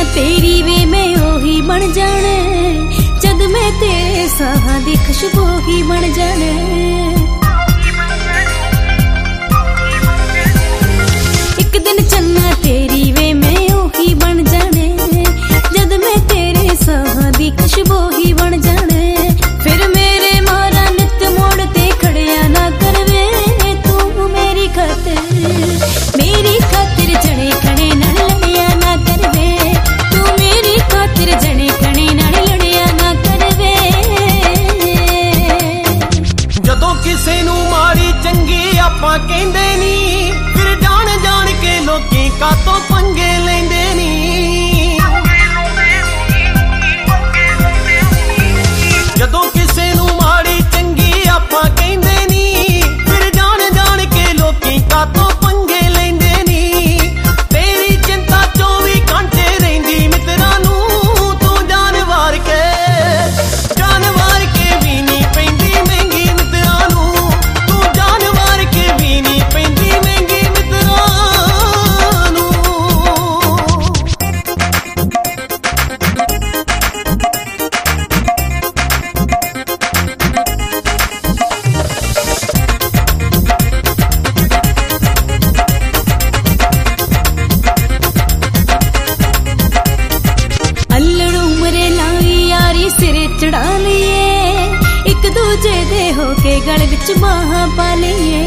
चलना तेरी वे मैं ओही बन जाने, जद मैं तेरे साहां दी खुशबू ही बन जाने। एक दिन चलना तेरी वे मैं ओही बन जाने, जद मैं तेरे साहां दी खुशबू ही बन जाने। फिर मेरे मारा नित मोड़ ते खड़िया ना करवे, तू मेरी खातिर जने खड़े नाल लड़िया ना करवे, तू मेरी खातिर जने खड़े नाल लड़िया ना करवे। जदों किसे नू माड़ी चंगी आपां कहंदे नी, फिर जान जान के लोकी कातों पंगे लैंदे नी। जदों किसे नू माड़ी चंगी आपां कहंदे नी, फिर जान जान के लोकी कातों पंगे लैंदे नी। तेरी चिंता 24 घंटे रहिंदी मित्रां नू, तू जान वार के भी नहीं पैंदी महंगी मित्रां नू, तू जान वार के भी नहीं पैंदी महंगी मित्रां नू। अल्लड़ उमरे लाई यारी सिरे चढ़ा लिए, एक दूजे दे होके गल विच बाहां पा लिए।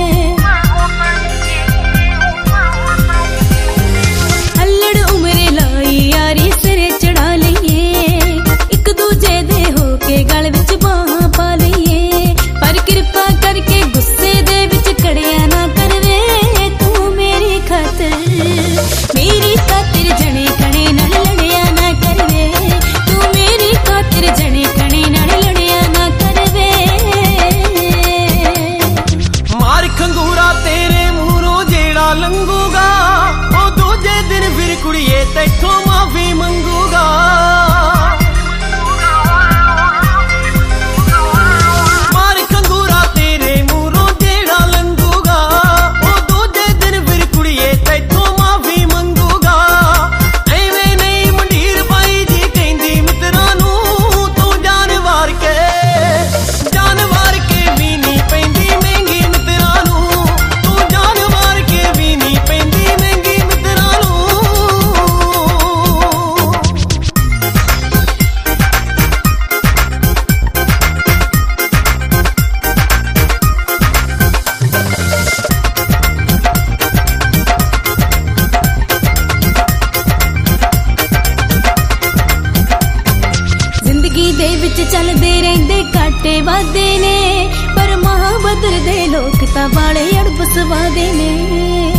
अल्लड़ उमरे लाई यारी सिरे चढ़ा लिए, एक दूजे दे होके गल विच बाहां पा लिए। पर कृपा करके गुस्से दे विच कड़िया ना करवे, तू मेरी खातिर जने खड़े नाल लड़िया ना करवे, तू मेरी खातिर जने खड़े नाल लड़िया ना करवे। मार खंगूरा तेरे मूरों जेड़ा लंघूगा, ओ दूजे दिन फिर कुड़िए तैथों माफी मंगूगा। मार खंगूरा तेरे मूरों जेड़ा लंघूगा, ओ दूजे दिन फिर कुड़िए तैथों माफी मंगूगा। एवें नहीं मंडीर बाई जी कहंदी मित्रां नू, तू जान वार के भी नहीं पैंदी महंगी मित्रां नू, तू जान वार के भी नहीं पैंदी महंगी मित्रां नू। जिंदगी दे विच चलदे रहिंदे घाटे वादे ने, पर महाबदर दे लोक तां वाले अड़ब सवादे ने।